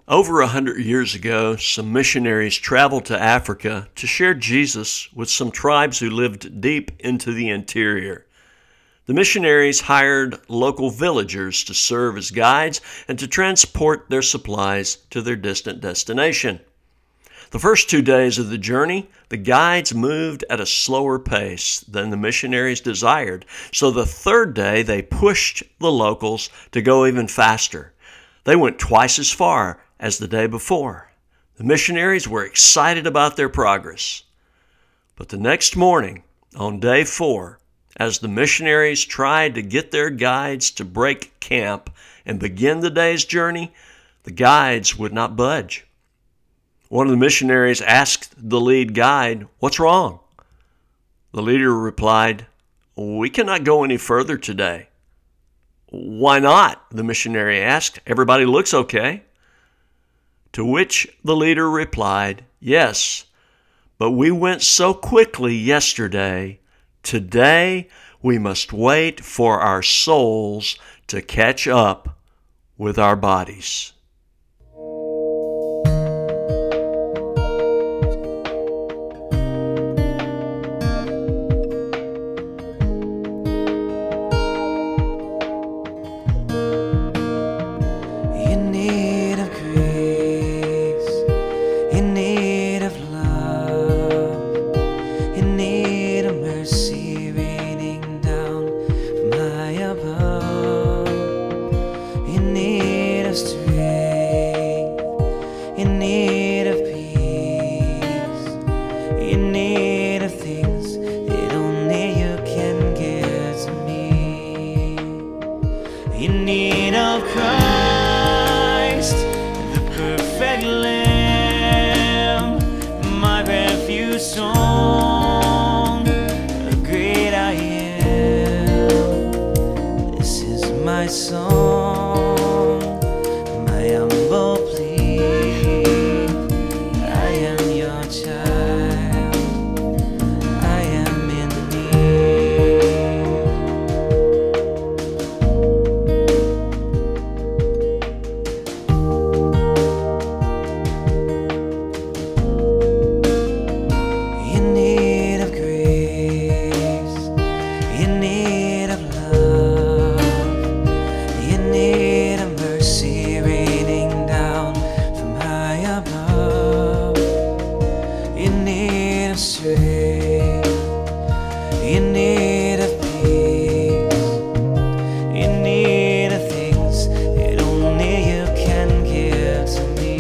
Over 100 years ago, some missionaries traveled to Africa to share Jesus with some tribes who lived deep into the interior. The missionaries hired local villagers to serve as guides and to transport their supplies to their distant destination. The first 2 days of the journey, the guides moved at a slower pace than the missionaries desired, so the third day they pushed the locals to go even faster. They went twice as far as the day before. The missionaries were excited about their progress. But the next morning, on day 4, as the missionaries tried to get their guides to break camp and begin the day's journey, the guides would not budge. One of the missionaries asked the lead guide, "What's wrong?" The leader replied, "We cannot go any further today." "Why not?" the missionary asked. "Everybody looks okay." To which the leader replied, "Yes, but we went so quickly yesterday. Today we must wait for our souls to catch up with our bodies." In need of Christ, the perfect Lamb, my refuge song, the great I am. This is my song, my humble plea. I am your child, I am in in need of peace, in need of things that only you can give to me.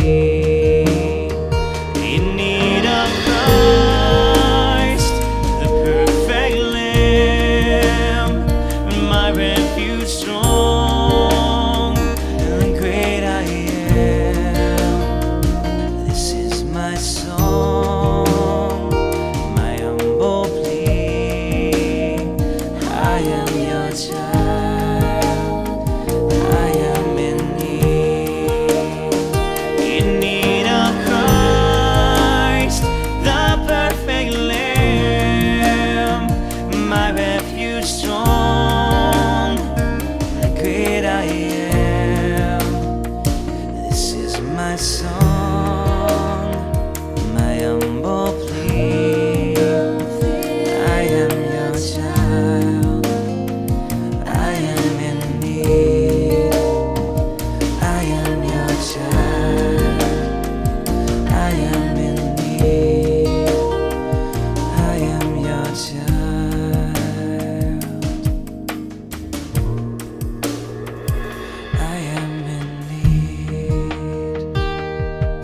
In need of Christ, the perfect Lamb, my refuge strong, and great I am. This is my song. My song, my humble plea. I am your child, I am in need. I am your child, I am in need. I am your child, I am in need.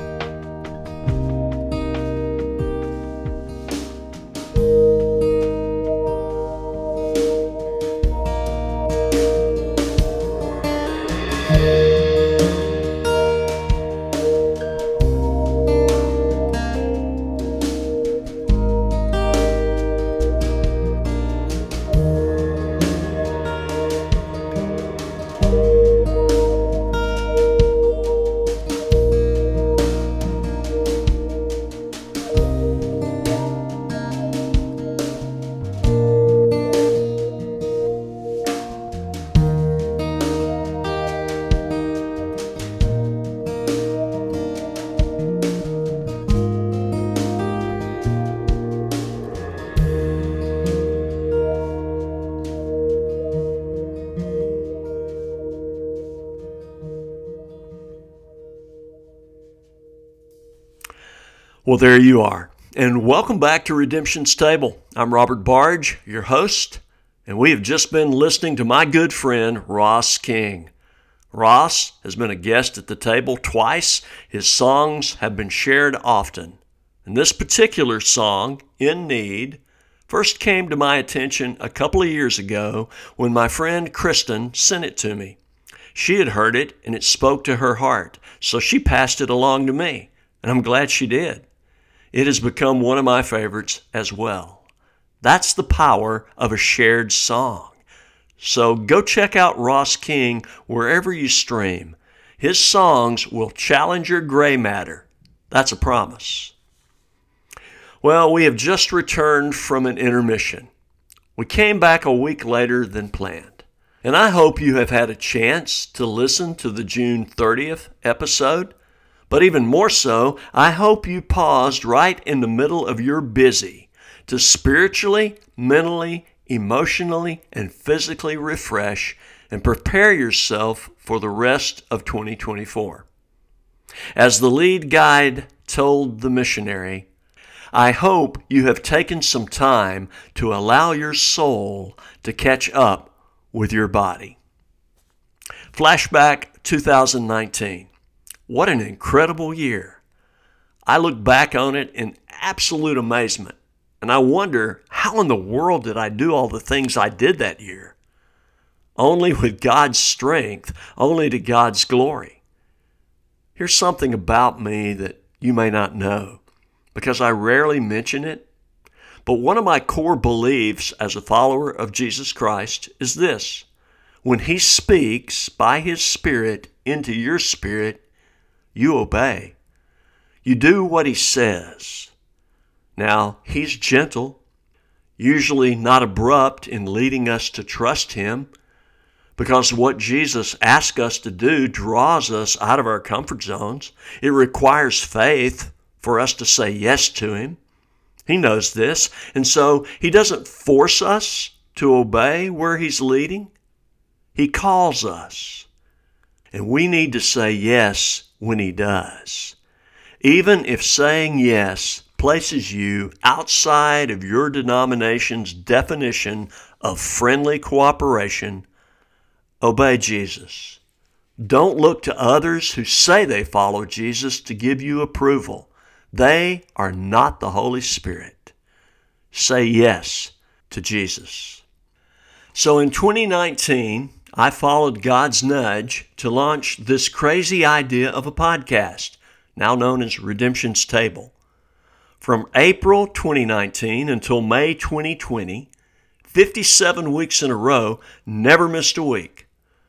Well, there you are. And welcome back to Redemption's Table. I'm Robert Barge, your host, and we have just been listening to my good friend, Ross King. Ross has been a guest at the table twice. His songs have been shared often. And this particular song, In Need, first came to my attention a couple of years ago when my friend Kristen sent it to me. She had heard it and it spoke to her heart, so she passed it along to me, and I'm glad she did. It has become one of my favorites as well. That's the power of a shared song. So go check out Ross King wherever you stream. His songs will challenge your gray matter. That's a promise. Well, we have just returned from an intermission. We came back a week later than planned. And I hope you have had a chance to listen to the June 30th episode. But even more so, I hope you paused right in the middle of your busy to spiritually, mentally, emotionally, and physically refresh and prepare yourself for the rest of 2024. As the lead guide told the missionary, I hope you have taken some time to allow your soul to catch up with your body. Flashback 2019. What an incredible year. I look back on it in absolute amazement, and I wonder, how in the world did I do all the things I did that year? Only with God's strength, only to God's glory. Here's something about me that you may not know, because I rarely mention it, but one of my core beliefs as a follower of Jesus Christ is this: when He speaks by His Spirit into your spirit, you obey. You do what He says. Now, He's gentle, usually not abrupt in leading us to trust Him, because what Jesus asks us to do draws us out of our comfort zones. It requires faith for us to say yes to Him. He knows this, and so He doesn't force us to obey where He's leading. He calls us, and we need to say yes when He does. Even if saying yes places you outside of your denomination's definition of friendly cooperation, obey Jesus. Don't look to others who say they follow Jesus to give you approval. They are not the Holy Spirit. Say yes to Jesus. So in 2019, I followed God's nudge to launch this crazy idea of a podcast, now known as Redemption's Table. From April 2019 until May 2020, 57 weeks in a row, never missed a week.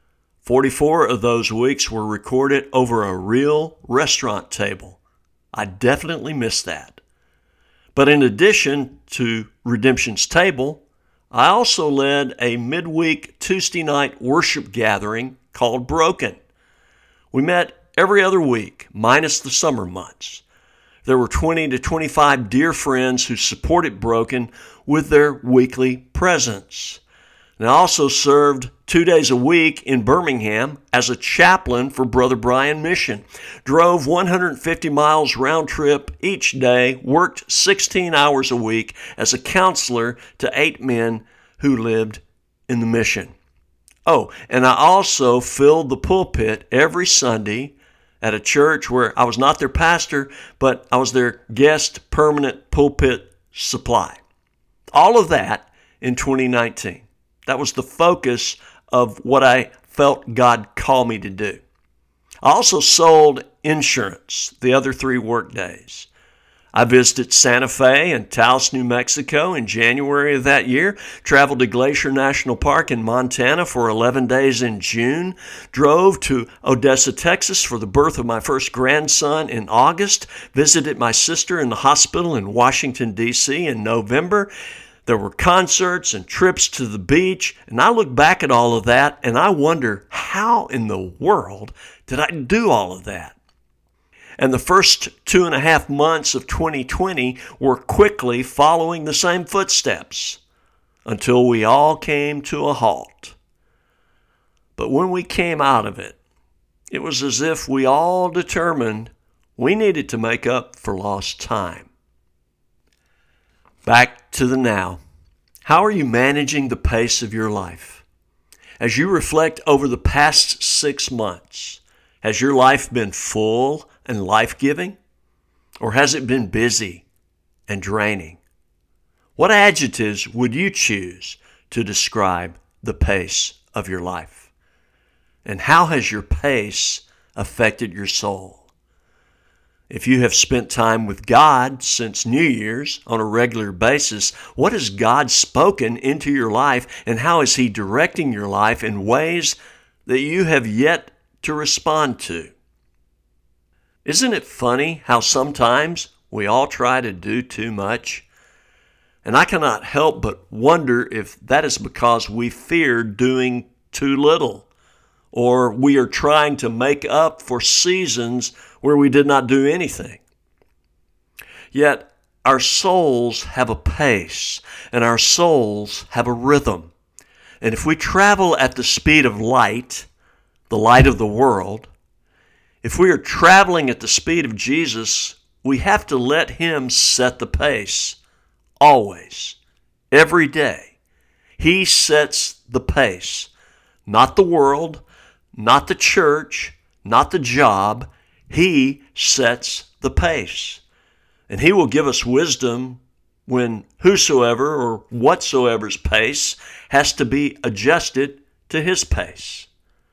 44 of those weeks were recorded over a real restaurant table. I definitely missed that. But in addition to Redemption's Table, I also led a midweek Tuesday night worship gathering called Broken. We met every other week, minus the summer months. There were 20 to 25 dear friends who supported Broken with their weekly presence. And I also served 2 days a week in Birmingham as a chaplain for Brother Brian Mission. Drove 150 miles round trip each day, worked 16 hours a week as a counselor to 8 men who lived in the mission. Oh, and I also filled the pulpit every Sunday at a church where I was not their pastor, but I was their guest permanent pulpit supply. All of that in 2019. That was the focus of what I felt God called me to do. I also sold insurance the other 3 work days. I visited Santa Fe and Taos, New Mexico in January of that year, traveled to Glacier National Park in Montana for 11 days in June, drove to Odessa, Texas for the birth of my first grandson in August, visited my sister in the hospital in Washington, D.C. in November. There were concerts and trips to the beach, and I look back at all of that and I wonder, how in the world did I do all of that? And the first 2.5 months of 2020 were quickly following the same footsteps until we all came to a halt. But when we came out of it, it was as if we all determined We needed to make up for lost time. Back to the now. How are you managing the pace of your life? As you reflect over the past 6 months, has your life been full and life-giving? Or has it been busy and draining? What adjectives would you choose to describe the pace of your life? And how has your pace affected your soul? If you have spent time with God since New Year's on a regular basis, what has God spoken into your life, and how is He directing your life in ways that you have yet to respond to? Isn't it funny how sometimes we all try to do too much? And I cannot help but wonder if that is because we fear doing too little, or we are trying to make up for seasons where we did not do anything. Yet our souls have a pace, and our souls have a rhythm. And if we travel at the speed of light, the light of the world, if we are traveling at the speed of Jesus, we have to let Him set the pace. Always. Every day. He sets the pace. Not the world, not the church, not the job. He sets the pace. And He will give us wisdom when whosoever or whatsoever's pace has to be adjusted to His pace.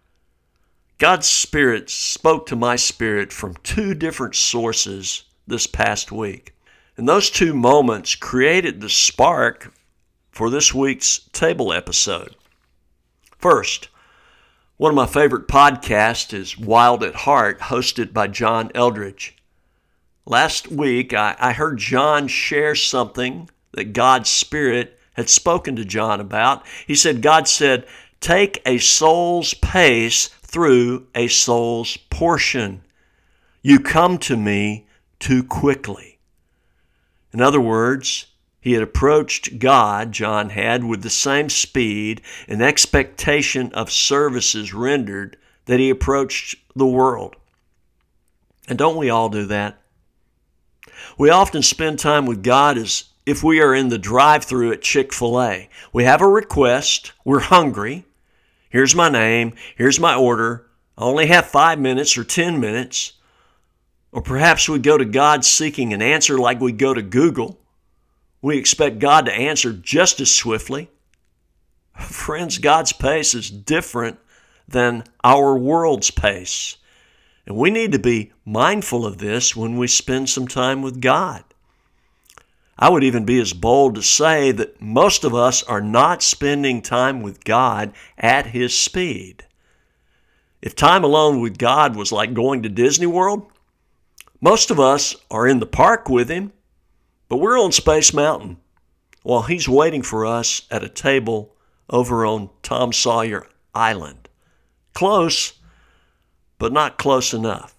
God's Spirit spoke to my spirit from 2 different sources this past week. And those 2 moments created the spark for this week's table episode. First, one of my favorite podcasts is Wild at Heart, hosted by John Eldredge. Last week, I heard John share something that God's Spirit had spoken to John about. He said, God said, take a soul's pace through a soul's portion. You come to me too quickly. In other words, he had approached God, John had, with the same speed and expectation of services rendered that he approached the world. And don't we all do that? We often spend time with God as if we are in the drive-thru at Chick-fil-A. We have a request, we're hungry. Here's my name, here's my order. I only have 5 minutes or 10 minutes. Or perhaps we go to God seeking an answer like we go to Google. We expect God to answer just as swiftly. Friends, God's pace is different than our world's pace. And we need to be mindful of this when we spend some time with God. I would even be as bold to say that most of us are not spending time with God at His speed. If time alone with God was like going to Disney World, most of us are in the park with Him, but we're on Space Mountain while He's waiting for us at a table over on Tom Sawyer Island. Close, but not close enough.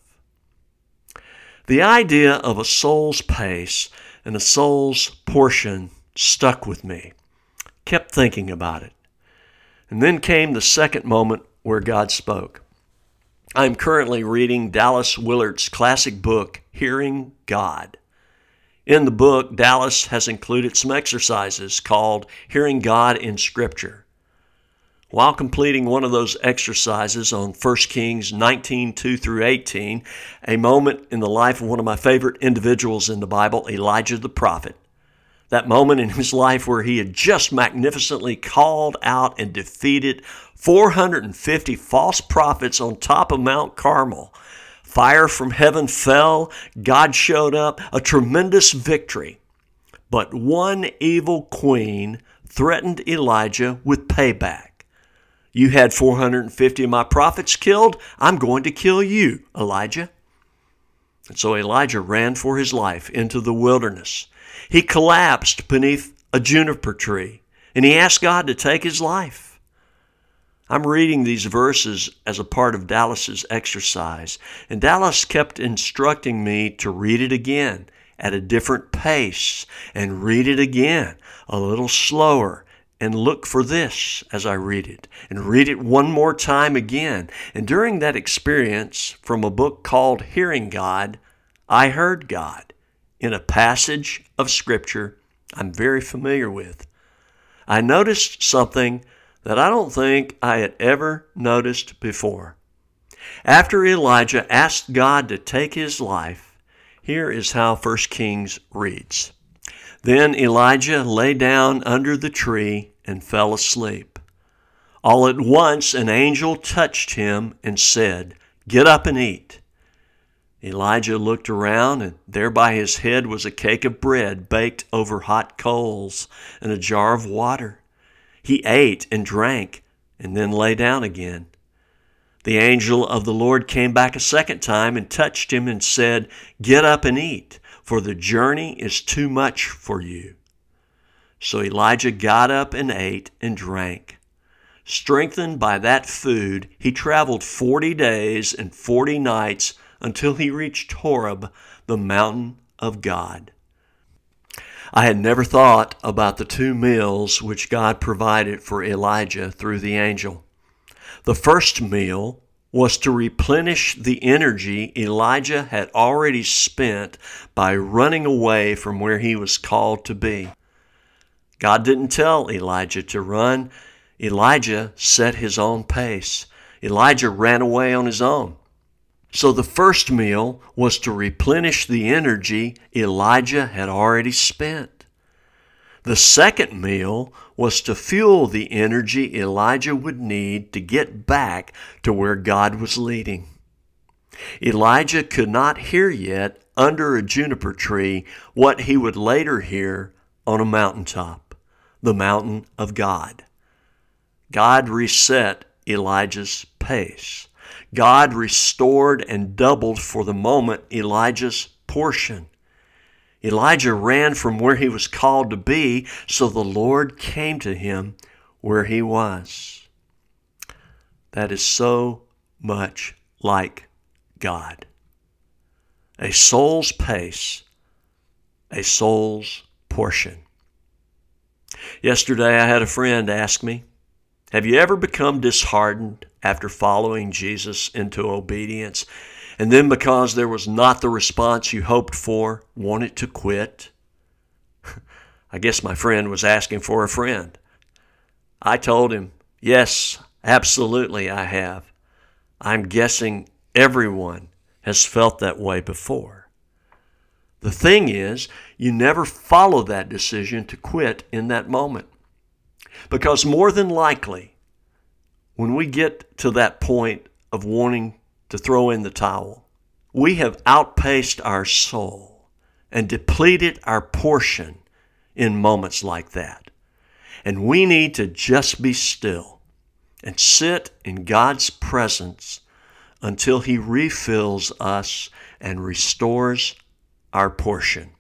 The idea of a soul's pace and a soul's portion stuck with me. Kept thinking about it. And then came the second moment where God spoke. I'm currently reading Dallas Willard's classic book, Hearing God. In the book, Dallas has included some exercises called Hearing God in Scripture. While completing one of those exercises on 1 Kings 19:2-18, a moment in the life of one of my favorite individuals in the Bible, Elijah the prophet. That moment in his life where he had just magnificently called out and defeated 450 false prophets on top of Mount Carmel. Fire from heaven fell, God showed up, a tremendous victory. But one evil queen threatened Elijah with payback. You had 450 of my prophets killed, I'm going to kill you, Elijah. And so Elijah ran for his life into the wilderness. He collapsed beneath a juniper tree, and he asked God to take his life. I'm reading these verses as a part of Dallas's exercise, and Dallas kept instructing me to read it again at a different pace, and read it again a little slower, and look for this as I read it, and read it one more time again. And during that experience from a book called Hearing God, I heard God in a passage of Scripture I'm very familiar with. I noticed something that I don't think I had ever noticed before. After Elijah asked God to take his life, here is how 1 Kings reads. Then Elijah lay down under the tree and fell asleep. All at once an angel touched him and said, "Get up and eat." Elijah looked around, and there by his head was a cake of bread baked over hot coals and a jar of water. He ate and drank and then lay down again. The angel of the Lord came back a second time and touched him and said, "Get up and eat, for the journey is too much for you." So Elijah got up and ate and drank. Strengthened by that food, he traveled 40 days and 40 nights until he reached Horeb, the mountain of God. I had never thought about the 2 meals which God provided for Elijah through the angel. The first meal was to replenish the energy Elijah had already spent by running away from where he was called to be. God didn't tell Elijah to run. Elijah set his own pace. Elijah ran away on his own. So the first meal was to replenish the energy Elijah had already spent. The second meal was to fuel the energy Elijah would need to get back to where God was leading. Elijah could not hear yet under a juniper tree what he would later hear on a mountaintop, the mountain of God. God reset Elijah's pace. God restored and doubled for the moment Elijah's portion. Elijah ran from where he was called to be, so the Lord came to him where he was. That is so much like God. A soul's pace, a soul's portion. Yesterday I had a friend ask me, "Have you ever become disheartened after following Jesus into obedience, and then because there was not the response you hoped for, wanted to quit?" I guess my friend was asking for a friend. I told him, yes, absolutely I have. I'm guessing everyone has felt that way before. The thing is, you never follow that decision to quit in that moment. Because more than likely, when we get to that point of wanting to throw in the towel, we have outpaced our soul and depleted our portion in moments like that. And we need to just be still and sit in God's presence until He refills us and restores our portion.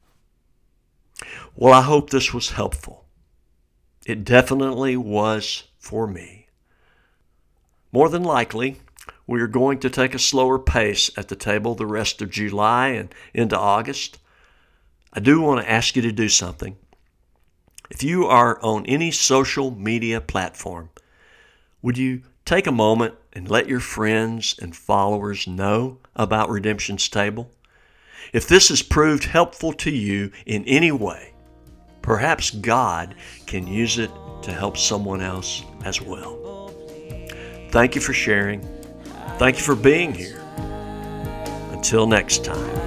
Well, I hope this was helpful. It definitely was for me. More than likely, we are going to take a slower pace at the table the rest of July and into August. I do want to ask you to do something. If you are on any social media platform, would you take a moment and let your friends and followers know about Redemption's Table? If this has proved helpful to you in any way, perhaps God can use it to help someone else as well. Thank you for sharing. Thank you for being here. Until next time.